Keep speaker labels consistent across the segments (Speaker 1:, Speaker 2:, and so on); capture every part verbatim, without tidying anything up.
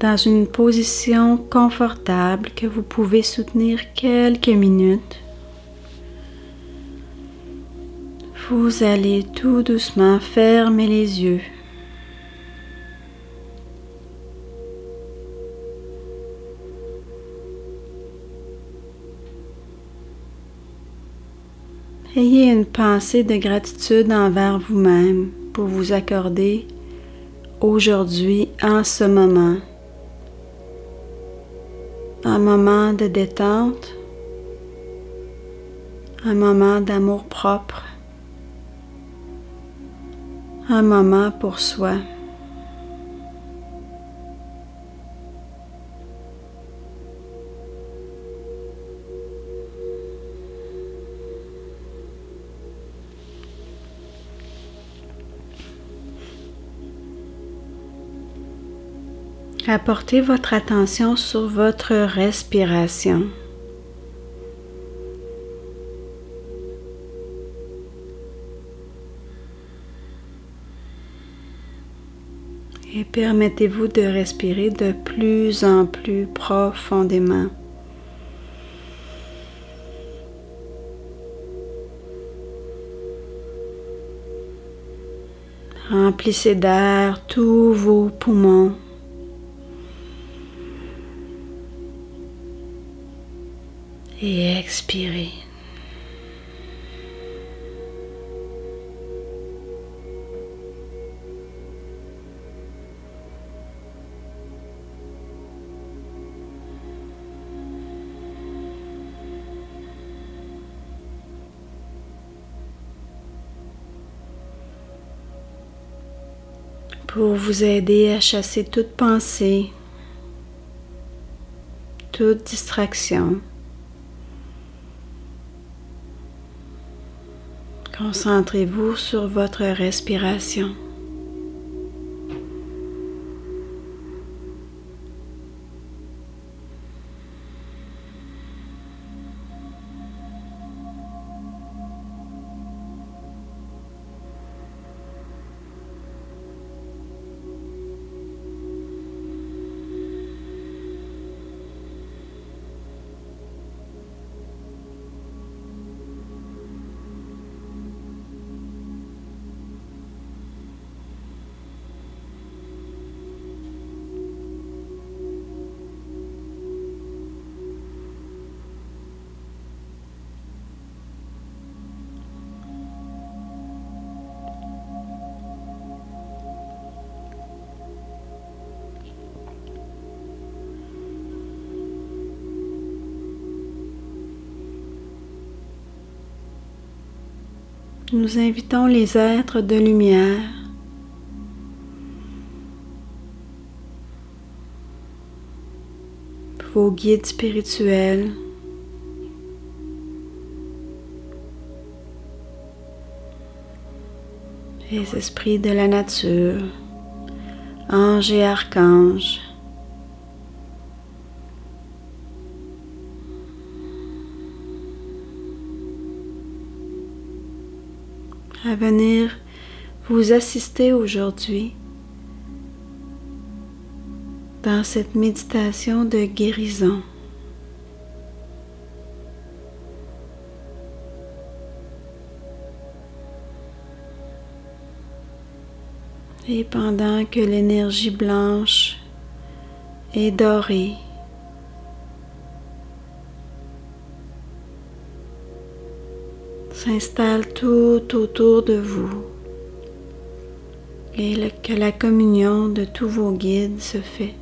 Speaker 1: dans une position confortable que vous pouvez soutenir quelques minutes. Vous allez tout doucement fermer les yeux. Ayez une pensée de gratitude envers vous-même pour vous accorder aujourd'hui, en ce moment, un moment de détente, un moment d'amour-propre, un moment pour soi. Apportez votre attention sur votre respiration. Et permettez-vous de respirer de plus en plus profondément. Remplissez d'air tous vos poumons. Et expirez. Pour vous aider à chasser toute pensée, toute distraction, concentrez-vous sur votre respiration. Nous invitons les êtres de lumière vos guides spirituels, les esprits de la nature, anges et archanges, à venir vous assister aujourd'hui dans cette méditation de guérison. Et pendant que l'énergie blanche et dorée s'installe tout autour de vous et le, que la communion de tous vos guides se fait.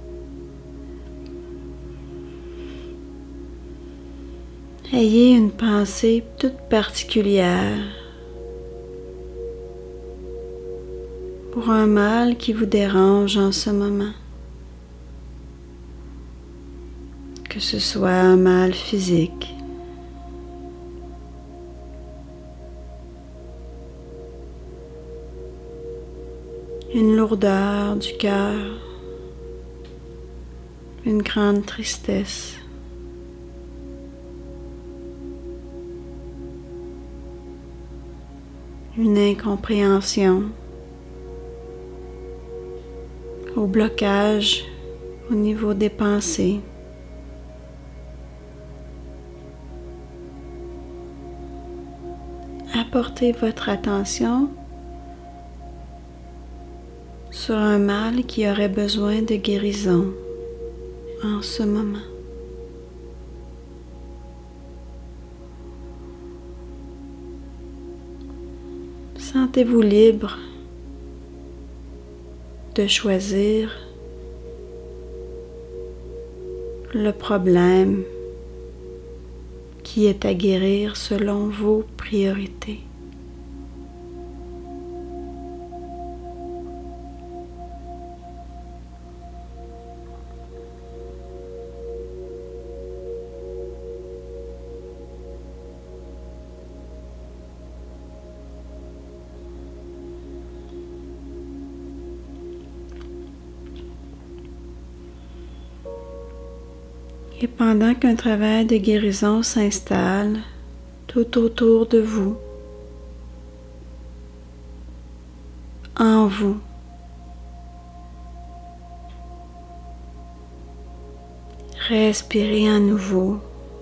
Speaker 1: Ayez une pensée toute particulière pour un mal qui vous dérange en ce moment. Que ce soit un mal physique, une lourdeur du cœur, une grande tristesse, une incompréhension, au blocage au niveau des pensées. Apportez votre attention sur un mal qui aurait besoin de guérison en ce moment. Sentez-vous libre de choisir le problème qui est à guérir selon vos priorités. Et pendant qu'un travail de guérison s'installe tout autour de vous, en vous, respirez à nouveau.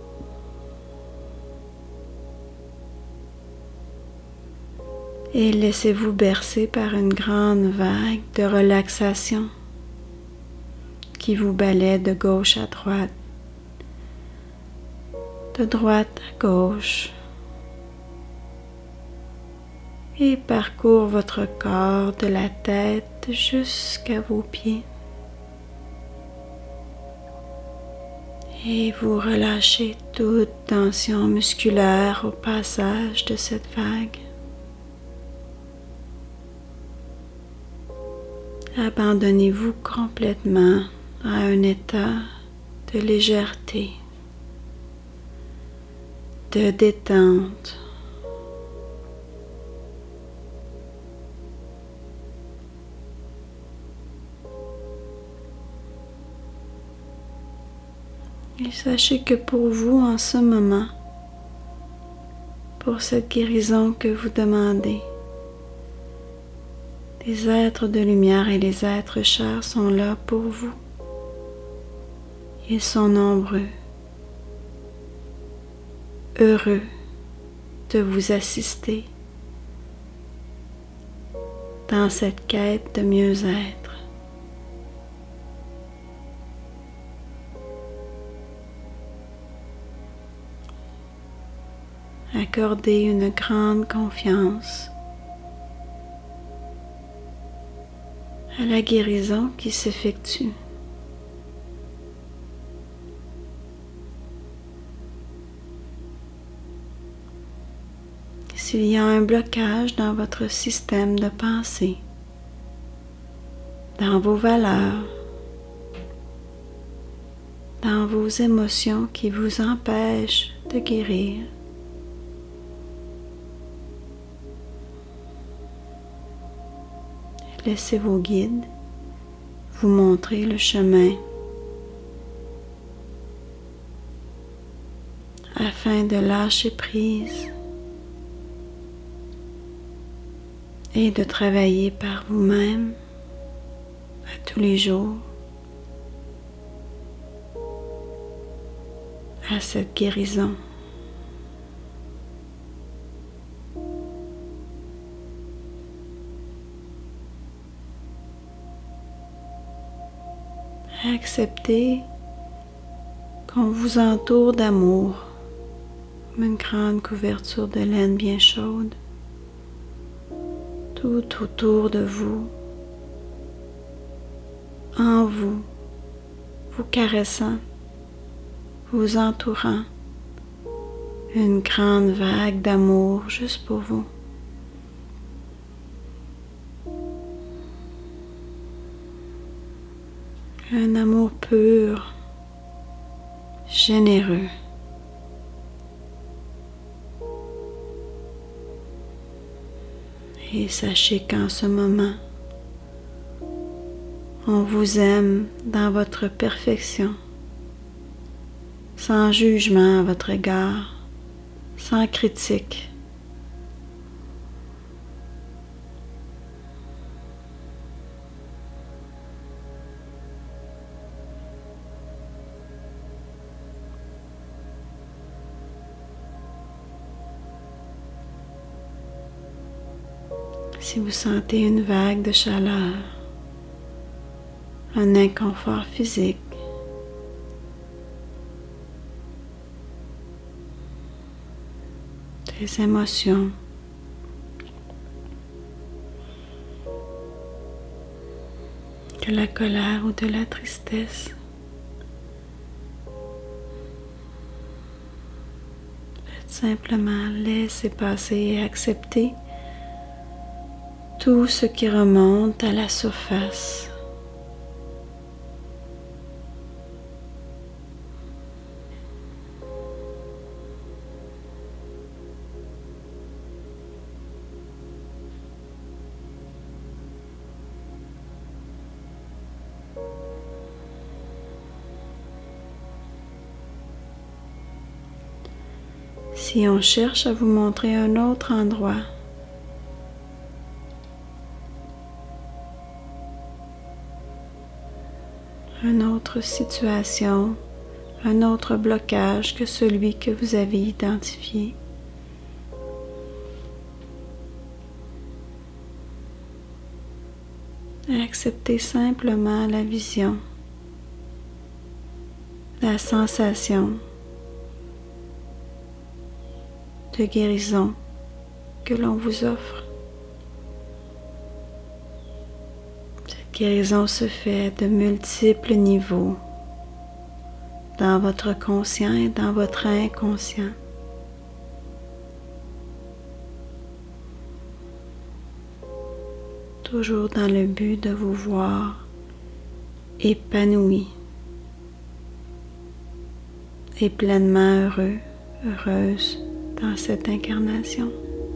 Speaker 1: Et laissez-vous bercer par une grande vague de relaxation qui vous balaie de gauche à droite, de droite à gauche, et parcourt votre corps de la tête jusqu'à vos pieds. Et vous relâchez toute tension musculaire au passage de cette vague. Abandonnez-vous complètement à un état de légèreté, de détente. Et sachez que pour vous, en ce moment, pour cette guérison que vous demandez, les êtres de lumière et les êtres chers sont là pour vous. Ils sont nombreux, heureux de vous assister dans cette quête de mieux-être. Accordez une grande confiance à la guérison qui s'effectue. S'il y a un blocage dans votre système de pensée, dans vos valeurs, dans vos émotions qui vous empêchent de guérir, laissez vos guides vous montrer le chemin afin de lâcher prise et de travailler par vous-même à tous les jours à cette guérison. Acceptez qu'on vous entoure d'amour, comme une grande couverture de laine bien chaude, tout autour de vous, en vous, vous caressant, vous entourant, une grande vague d'amour juste pour vous. Un amour pur, généreux. Et sachez qu'en ce moment, on vous aime dans votre perfection, sans jugement à votre égard, sans critique. Si vous sentez une vague de chaleur, un inconfort physique, des émotions, de la colère ou de la tristesse, faites simplement laisser passer et accepter tout ce qui remonte à la surface. Si on cherche à vous montrer un autre endroit, une autre situation, un autre blocage que celui que vous avez identifié, acceptez simplement la vision, la sensation de guérison que l'on vous offre. Cette guérison se fait de multiples niveaux dans votre conscient et dans votre inconscient. Toujours dans le but de vous voir épanoui et pleinement heureux, heureuse dans cette incarnation.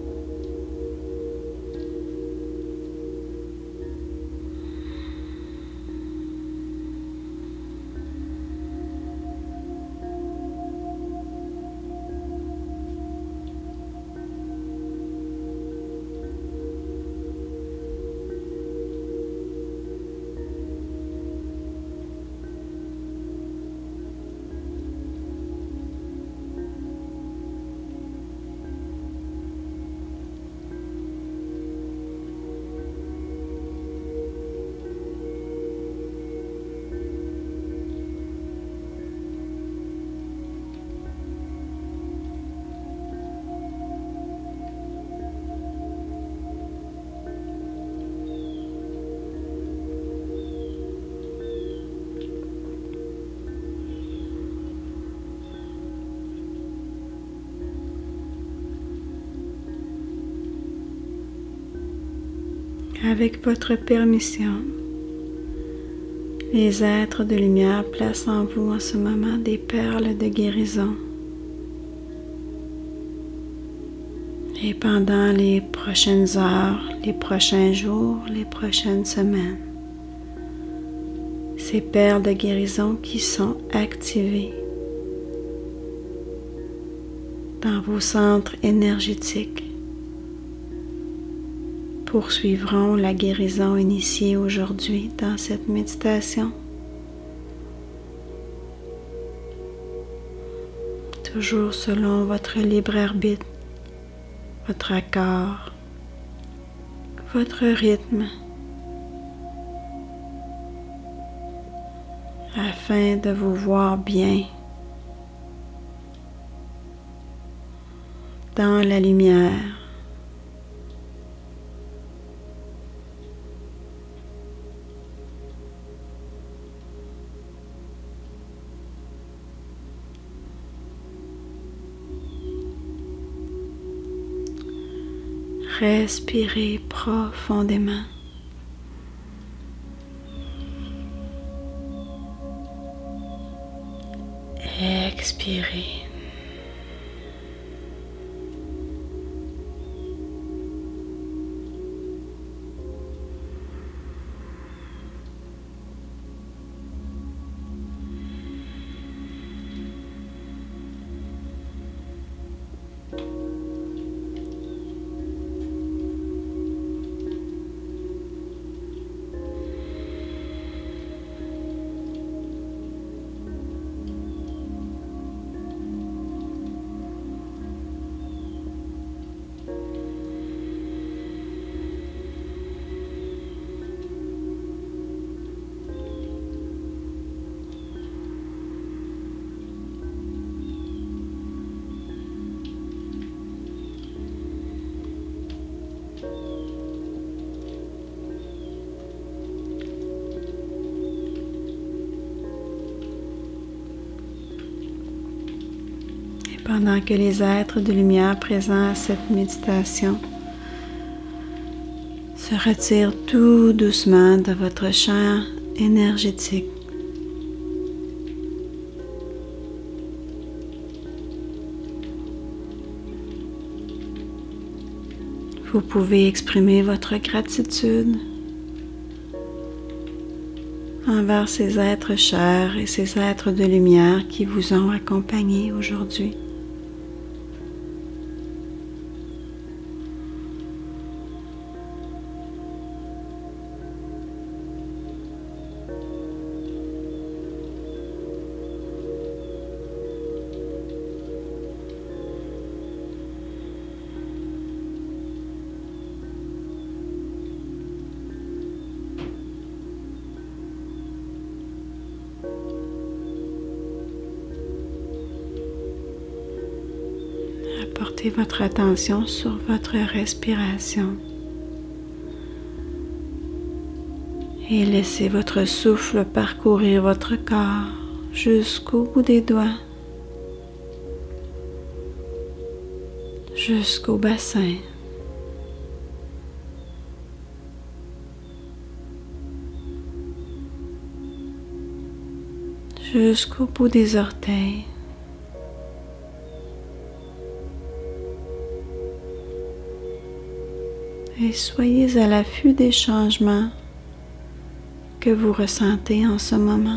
Speaker 1: Avec votre permission, les êtres de lumière placent en vous en ce moment des perles de guérison. Et pendant les prochaines heures, les prochains jours, les prochaines semaines, ces perles de guérison qui sont activées dans vos centres énergétiques poursuivront la guérison initiée aujourd'hui dans cette méditation. Toujours selon votre libre arbitre, votre accord, votre rythme, afin de vous voir bien dans la lumière. Respirez profondément. Expirez. pendant que les êtres de lumière présents à cette méditation se retirent tout doucement de votre champ énergétique. Vous pouvez exprimer votre gratitude envers ces êtres chers et ces êtres de lumière qui vous ont accompagné aujourd'hui. Portez votre attention sur votre respiration et laissez votre souffle parcourir votre corps jusqu'au bout des doigts, jusqu'au bassin. Jusqu'au bout des orteils. Et soyez à l'affût des changements que vous ressentez en ce moment.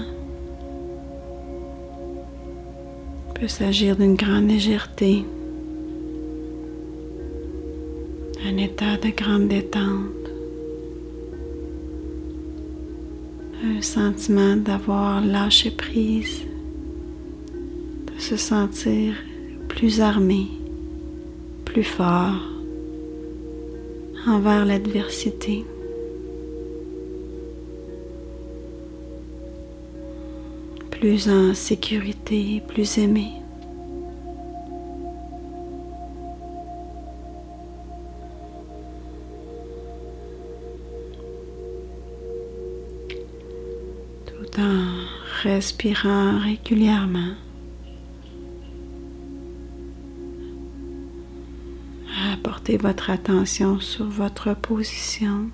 Speaker 1: Il peut s'agir d'une grande légèreté, un état de grande détente, un sentiment d'avoir lâché prise, de se sentir plus armé, plus fort envers l'adversité. Plus en sécurité, plus aimé. Tout en respirant régulièrement. Portez votre attention sur votre position,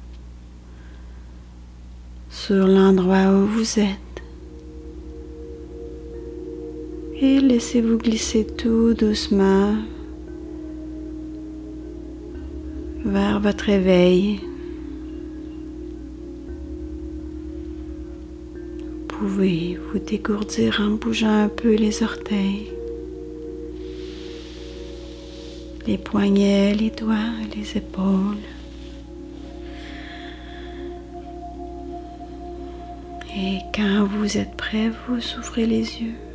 Speaker 1: sur l'endroit où vous êtes et laissez-vous glisser tout doucement vers votre éveil. Vous pouvez vous dégourdir en bougeant un peu les orteils, les poignets, les doigts, les épaules. Et quand vous êtes prêt, vous ouvrez les yeux.